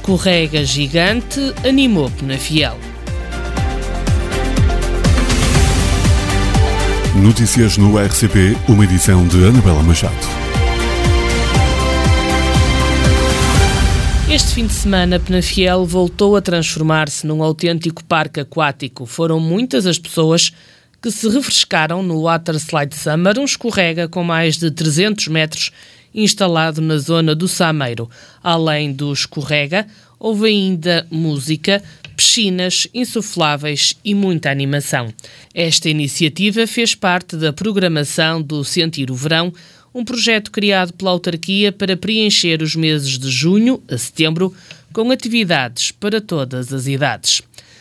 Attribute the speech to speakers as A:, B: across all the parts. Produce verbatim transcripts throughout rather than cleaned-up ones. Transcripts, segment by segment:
A: escorrega gigante animou Penafiel.
B: Notícias no R C P, uma edição de Anabela Machado.
A: Este fim de semana, Penafiel voltou a transformar-se num autêntico parque aquático. Foram muitas as pessoas que se refrescaram no Water Slide Summer, um escorrega com mais de trezentos metros instalado na zona do Sameiro. Além do escorrega, houve ainda música, piscinas insufláveis e muita animação. Esta iniciativa fez parte da programação do Sentir o Verão, um projeto criado pela autarquia para preencher os meses de junho a setembro com atividades para todas as idades.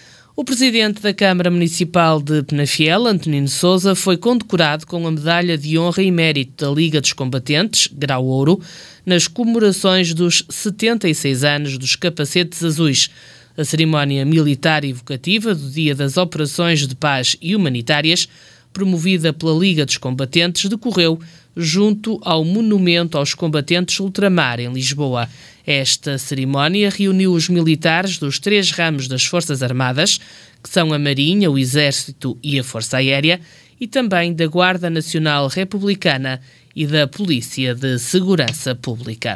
A: O presidente da Câmara Municipal de Penafiel, Antonino Sousa, foi condecorado com a Medalha de Honra e Mérito da Liga dos Combatentes, grau ouro, nas comemorações dos setenta e seis anos dos Capacetes Azuis. A cerimónia militar e vocativa do Dia das Operações de Paz e Humanitárias, promovida pela Liga dos Combatentes, decorreu junto ao Monumento aos Combatentes Ultramar, em Lisboa. Esta cerimónia reuniu os militares dos três ramos das Forças Armadas, que são a Marinha, o Exército e a Força Aérea, e também da Guarda Nacional Republicana e da Polícia de Segurança Pública.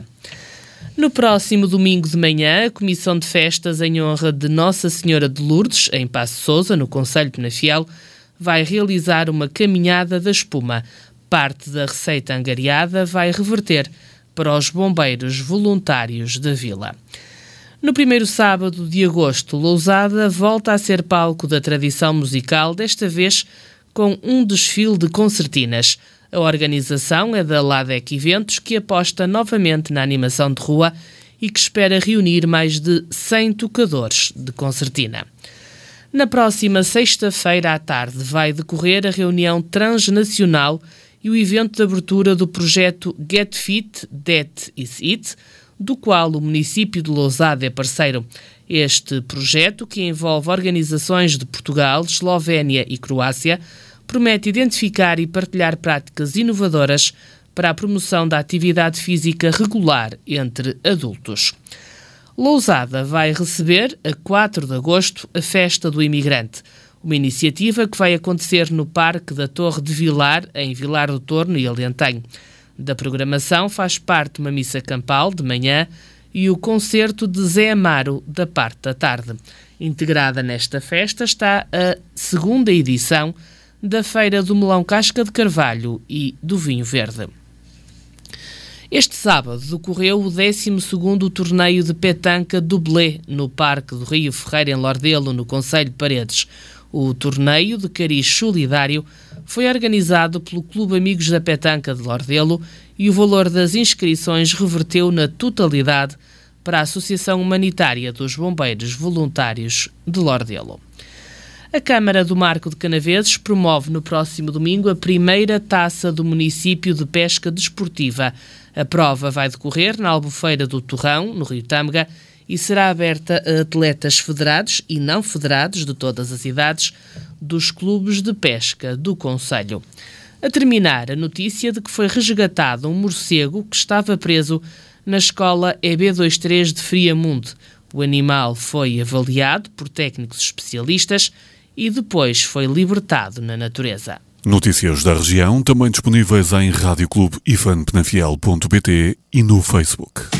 A: No próximo domingo de manhã, a Comissão de Festas em honra de Nossa Senhora de Lourdes, em Paço Sousa, no concelho de Penafiel, vai realizar uma caminhada da espuma. Parte da receita angariada vai reverter para os bombeiros voluntários da vila. No primeiro sábado de agosto, Lousada volta a ser palco da tradição musical, desta vez com um desfile de concertinas. A organização é da Ladec Eventos, que aposta novamente na animação de rua e que espera reunir mais de cem tocadores de concertina. Na próxima sexta-feira à tarde vai decorrer a reunião transnacional e o evento de abertura do projeto Get Fit, That Is It, do qual o município de Lousada é parceiro. Este projeto, que envolve organizações de Portugal, Eslovénia e Croácia, promete identificar e partilhar práticas inovadoras para a promoção da atividade física regular entre adultos. Lousada vai receber, a quatro de agosto, a Festa do Imigrante, uma iniciativa que vai acontecer no Parque da Torre de Vilar, em Vilar do Torno e Alentejo. Da programação faz parte uma missa campal de manhã e o concerto de Zé Amaro da parte da tarde. Integrada nesta festa está a segunda edição da Feira do Melão Casca de Carvalho e do Vinho Verde. Este sábado decorreu o décimo segundo torneio de petanca do Belé, no Parque do Rio Ferreira, em Lordelo, no concelho de Paredes. O torneio de cariz solidário foi organizado pelo Clube Amigos da Petanca de Lordelo e o valor das inscrições reverteu na totalidade para a Associação Humanitária dos Bombeiros Voluntários de Lordelo. A Câmara do Marco de Canaveses promove no próximo domingo a primeira taça do município de pesca desportiva. A prova vai decorrer na Albufeira do Torrão, no Rio Tâmega, e será aberta a atletas federados e não federados de todas as idades dos clubes de pesca do concelho. A terminar, a notícia de que foi resgatado um morcego que estava preso na escola E B vinte e três de Friamundo. O animal foi avaliado por técnicos especialistas e depois foi libertado na natureza.
B: Notícias da região, também disponíveis em rádio clube ifan penafiel ponto pt e no Facebook.